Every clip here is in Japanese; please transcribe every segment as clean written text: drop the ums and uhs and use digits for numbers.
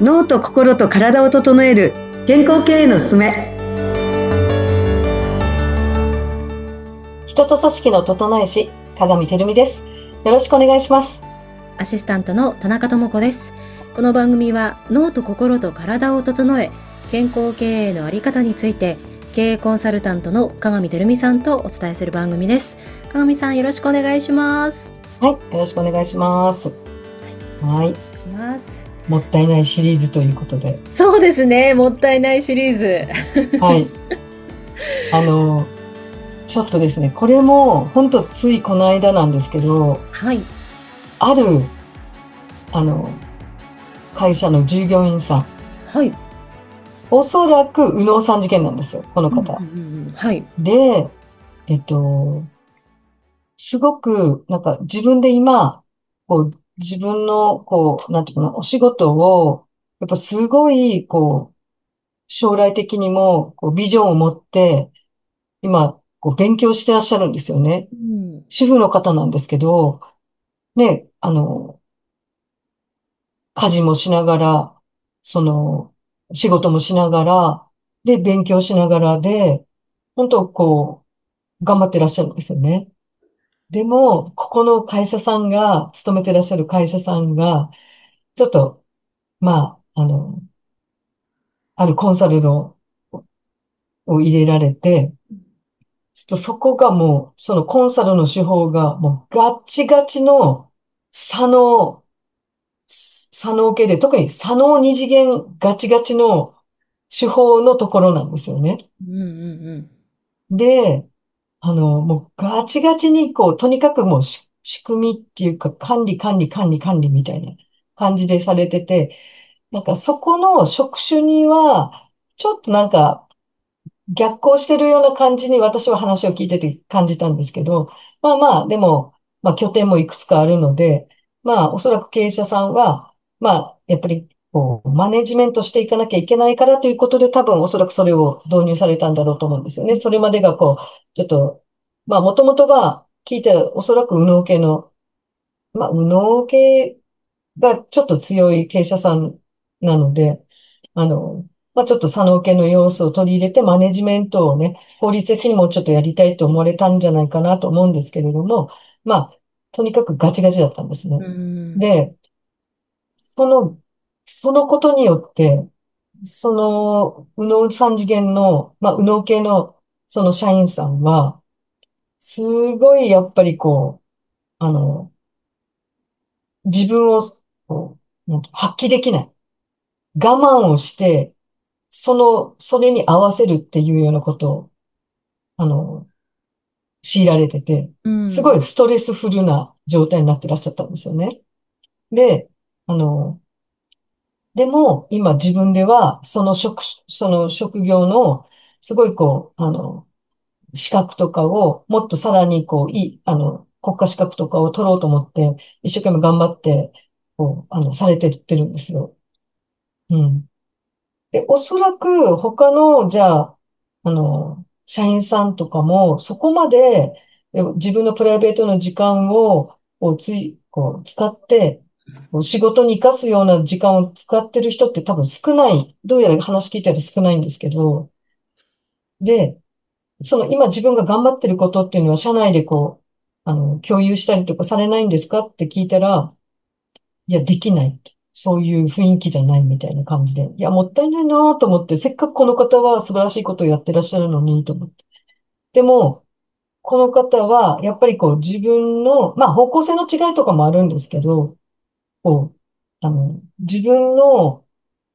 脳と心と体を整える健康経営のすすめ。人と組織の整え師、鏡てるみです。よろしくお願いします。 アシスタントの田中智子です。この番組は脳と心と体を整え、健康経営のあり方について経営コンサルタントの鏡てるみさんとお伝えする番組です。鏡さん、よろしくお願いします。 はい、よろしくお願いします。はい、 お願いします。 もったいないシリーズということで。 そうですね、もったいないシリーズ。 はい。ちょっとですね、これも本当ついこの間なんですけど、 はい。 ある会社の従業員さん、 はい。 おそらく右脳さん事件なんですよ、この方。 はい。 で、すごく、なんか自分で今、自分の、なんていうかな、お仕事を、やっぱすごい、将来的にも、ビジョンを持って、今、勉強してらっしゃるんですよね。 うん。 主婦の方なんですけど、ね、家事もしながら、その、仕事もしながら、で、勉強しながらで、本当頑張ってらっしゃるんですよね。でも、ここの会社さんが、勤めてらっしゃる会社さんが、ちょっと、まあるコンサルを入れられて、ちょっとそこがもう、そのコンサルの手法がもうガッチガチの左脳、左脳系で、特に左脳二次元ガチガチの手法のところなんですよね。 うんうんで、もうガチガチにとにかくもう仕組みっていうか管理みたいな感じでされてて、なんかそこの職種には、ちょっとなんか逆行してるような感じに私は話を聞いてて感じたんですけど、まあまあ、でも、まあ拠点もいくつかあるので、まあおそらく経営者さんは、まあやっぱりマネジメントしていかなきゃいけないからということで多分おそらくそれを導入されたんだろうと思うんですよね。それまでがちょっと、まあもともとが聞いておそらく右脳系の、まあ右脳系がちょっと強い経営者さんなので、まあ、ちょっと左脳系の要素を取り入れてマネジメントをね、効率的にもうちょっとやりたいと思われたんじゃないかなと思うんですけれども、まあ、とにかくガチガチだったんですね。 うん。うん。 で、その、そのことによって、その、右脳三次元の、まあ、右脳系のその社員さんは、すごいやっぱり自分を、なんて発揮できない。我慢をして、それに合わせるっていうようなことを、あの、強いられてて、 うん。 すごいストレスフルな状態になってらっしゃったんですよね。で、あの、でも、今自分では、その職業の、すごい資格とかを、もっとさらに国家資格とかを取ろうと思って、一生懸命頑張って、されてってるんですよ。うん。で、おそらく他の、じゃあ、社員さんとかも、そこまで自分のプライベートの時間を、使って、仕事に活かすような時間を使ってる人って多分少ない。どうやら話聞いたら少ないんですけど、で、その今自分が頑張ってることっていうのは社内で共有したりとかされないんですかって聞いたら、いや、できない。そういう雰囲気じゃないみたいな感じで。いや、もったいないなと思って、せっかくこの方は素晴らしいことをやってらっしゃるのにと思って。でも、この方は、やっぱり自分の、まあ方向性の違いとかもあるんですけど、自分の、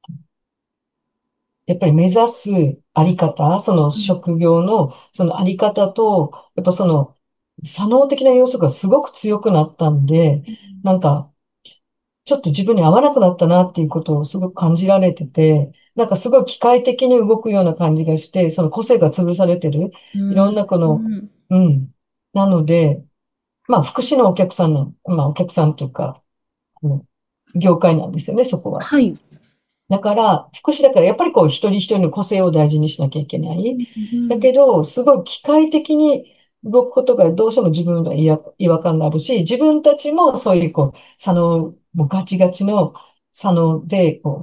やっぱり目指すあり方、そのうん。 職業のそのあり方と、やっぱその、左脳的な要素がすごく強くなったんで、なんか、ちょっと自分に合わなくなったなっていうことをすごく感じられてて、なんかすごい機械的に動くような感じがして、その個性が潰されてる。 うん。 いろんなうん。 うん。なので、まあ、福祉のお客さんの、まあ、お客さんというか、あの業界なんですよね、そこは。 はい。 だから、福祉だから、やっぱり一人一人の個性を大事にしなきゃいけない。 うん。 だけど、すごい機械的に動くことがどうしても自分が違和感があるし、自分たちもそういう左脳、もうガチガチの左脳で、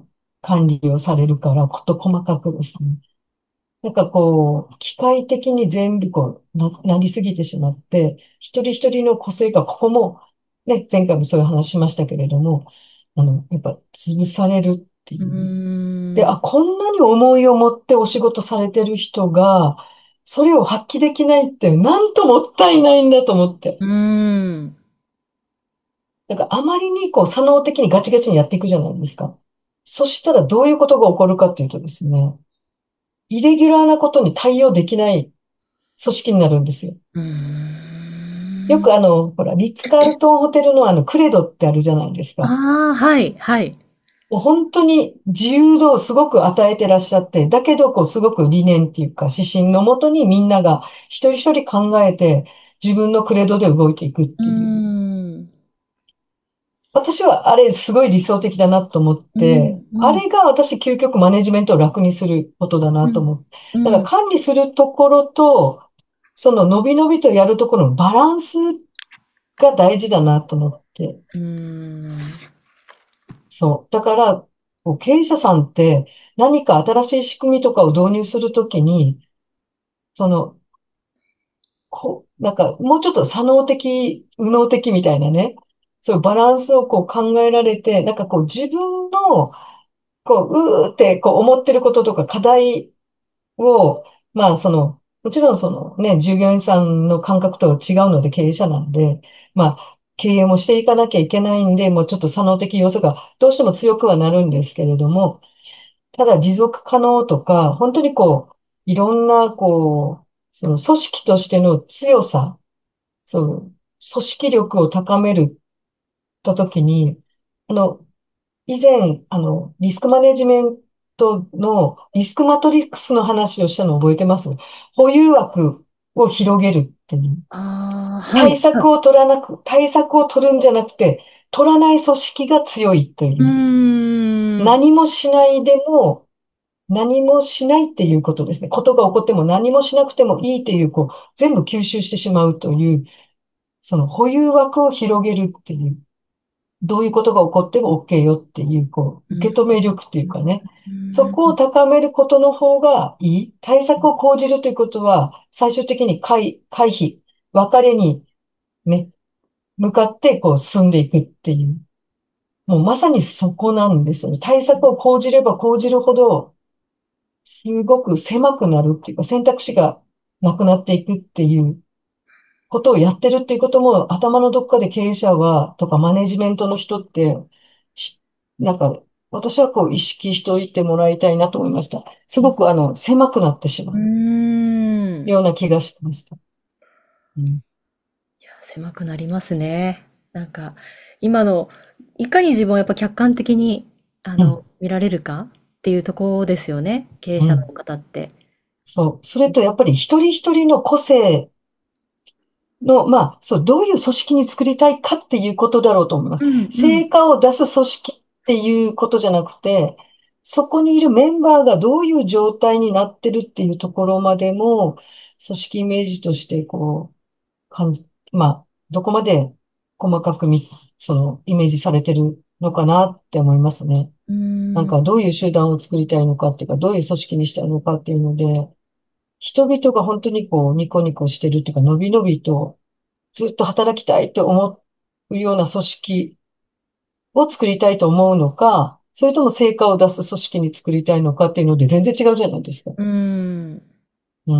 管理をされるから、こと細かくですね。なんかこう、機械的に全部なりすぎてしまって、一人一人の個性が、ここも、ね、前回もそういう話しましたけれども、やっぱ潰されるってうーいう。で、 ん。 こんなに思いを持ってお仕事されてる人が、それを発揮できないって、なんともったいないんだと思って。 うーん。 なんかあまりに左脳的にガチガチにやっていくじゃないですか。そしたらどういうことが起こるかっていうとですね、イレギュラーなことに対応できない組織になるんですよ。 うーん。 よくほら、リッツ・カールトンホテルのクレドってあるじゃないですか。 ああ、はい、はい。 もう本当に自由度をすごく与えてらっしゃって、だけどすごく理念っていうか指針のもとにみんなが一人一人考えて自分のクレドで動いていくっうーていう。 ん。 私はあれすごい理想的だなと思っうん、 て、 うん、 あれが私究極マネジメントを楽にすることだなとうん、 思って。 うん、 だから管理するところと、その伸び伸びとやるところのバランスが大事だなと思って。 うーん。 そう。だから、経営者さんって何か新しい仕組みとかを導入するときに、その、なんかもうちょっと左脳的、右脳的みたいなね、そういうバランスを考えられて、なんか自分の、うーって思ってることとか課題を、まあもちろんね、従業員さんの感覚とは違うので経営者なんで、まあ、経営もしていかなきゃいけないんで、もうちょっと左脳的要素がどうしても強くはなるんですけれども、ただ持続可能とか、本当にいろんなその組織としての強さ、そう、組織力を高めるたときに、あの、以前、リスクマネジメントのリスクマトリックスの話をしたのを覚えてます？保有枠を広げるっていう。 ああ、はい。 対策を取るんじゃなくて、取らない組織が強いとうーいう。 ん。 何もしないでも、何もしないっていうことですね。ことが起こっても何もしなくてもいいっていう、全部吸収してしまうという、その保有枠を広げるっていう。どういうことが起こっても OK よっていう、 うん。 受け止め力っていうかね。 うそこをん。 高めることの方がいい。対策を講じるということは、最終的に回避、別れにね、向かって進んでいくっていう。もうまさにそこなんですよね。対策を講じれば講じるほど、すごく狭くなるっていうか、選択肢がなくなっていくっていうことをやってるっていうことも、頭のどっかで経営者は、とかマネジメントの人って、しなんか、私は意識しておいてもらいたいなと思いました。すごく狭くなってしまううーん。 ような気がしました。うん。 いや、狭くなりますね。なんか、今の、いかに自分をやっぱ客観的に、 うん。 見られるかっていうところですよね。経営者のうん。 方って。 そう。それとやっぱり一人一人の個性の、まあ、そう、どういう組織に作りたいかっていうことだろうと思います。 うんうん。 成果を出す組織っていうことじゃなくて、そこにいるメンバーがどういう状態になってるっていうところまでも、組織イメージとして、まあ、どこまで細かくイメージされてるのかなって思いますね。 うーなんん。 か、どういう集団を作りたいのかっていうか、どういう組織にしたいのかっていうので、人々が本当にニコニコしてるっていうか、のびのびと、ずっと働きたいと思うような組織を作りたいと思うのか、それとも成果を出す組織に作りたいのかっていうので全然違うじゃないですか。 うーん。 うん。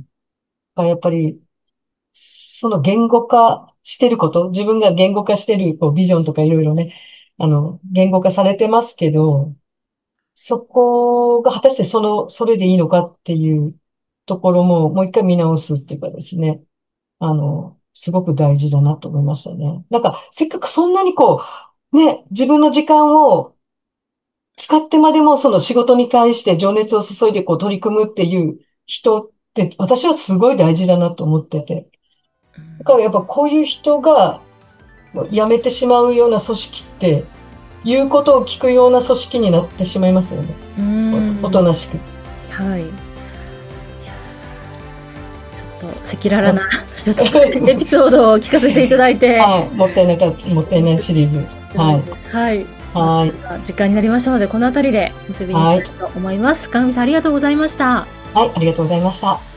やっぱり、その言語化してること、自分が言語化してるビジョンとかいろいろね、言語化されてますけど、そこが果たしてそれでいいのかっていうところももう一回見直すっていうかですね。すごく大事だなと思いましたね。なんか、せっかくそんなにね、自分の時間を使ってまでもその仕事に対して情熱を注いで取り組むっていう人って私はすごい大事だなと思ってて。だからやっぱこういう人が辞めてしまうような組織って、言うことを聞くような組織になってしまいますよね。 うーおん。 となしく。 はい。いや、ちょっと赤裸々な、ちょっとエピソードを聞かせていただいて、 はい。もったいないシリーズ。はい。 はい。 はい。 時間になりましたので、このあたりで結びにしはい。 たいと思います。鏡さん、ありがとうございました。 はい。ありがとうございました。